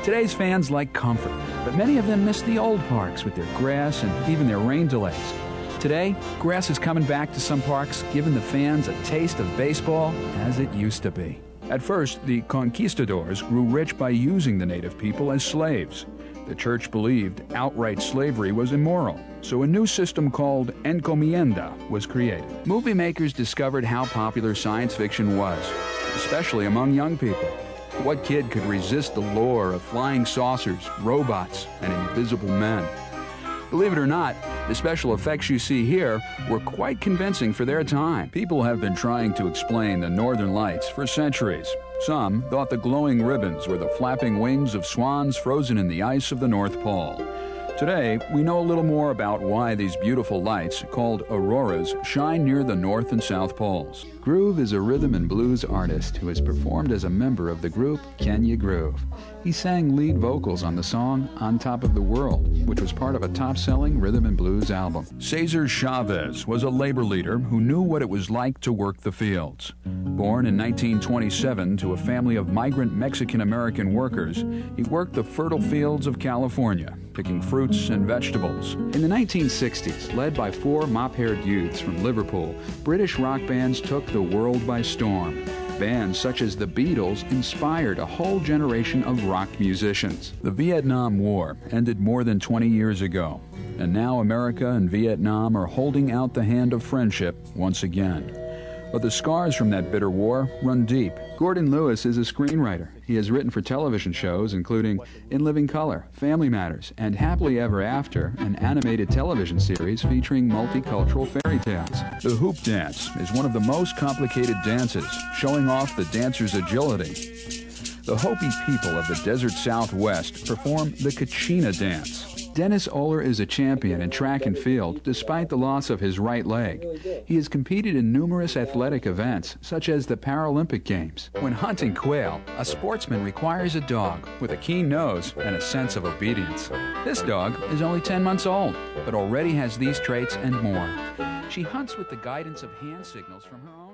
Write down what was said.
Today's fans like comfort, but many of them miss the old parks with their grass and even their rain delays. Today, grass is coming back to some parks, giving the fans a taste of baseball as it used to be. At first, the conquistadors grew rich by using the native people as slaves. The church believed outright slavery was immoral, so a new system called encomienda was created. Movie makers discovered how popular science fiction was, especially among young people. What kid could resist the lure of flying saucers, robots, and invisible men? Believe it or not, the special effects you see here were quite convincing for their time. People have been trying to explain the northern lights for centuries. Some thought the glowing ribbons were the flapping wings of swans frozen in the ice of the North Pole. Today, we know a little more about why these beautiful lights, called auroras, shine near the North and South Poles. Groove is a rhythm and blues artist who has performed as a member of the group Kenya Groove. He sang lead vocals on the song On Top of the World, which was part of a top-selling rhythm and blues album. Cesar Chavez was a labor leader who knew what it was like to work the fields. Born in 1927 to a family of migrant Mexican-American workers, he worked the fertile fields of California, picking fruits and vegetables. In the 1960s, led by four mop-haired youths from Liverpool, British rock bands took the world by storm. Bands such as the Beatles inspired a whole generation of rock musicians. The Vietnam War ended more than 20 years ago, and now America and Vietnam are holding out the hand of friendship once again. But the scars from that bitter war run deep. Gordon Lewis is a screenwriter. He has written for television shows including In Living Color, Family Matters, and Happily Ever After, an animated television series featuring multicultural fairy tales. The hoop dance is one of the most complicated dances, showing off the dancer's agility. The Hopi people of the desert Southwest perform the Kachina dance. Dennis Oler is a champion in track and field despite the loss of his right leg. He has competed in numerous athletic events, such as the Paralympic Games. When hunting quail, a sportsman requires a dog with a keen nose and a sense of obedience. This dog is only 10 months old, but already has these traits and more. She hunts with the guidance of hand signals from her own.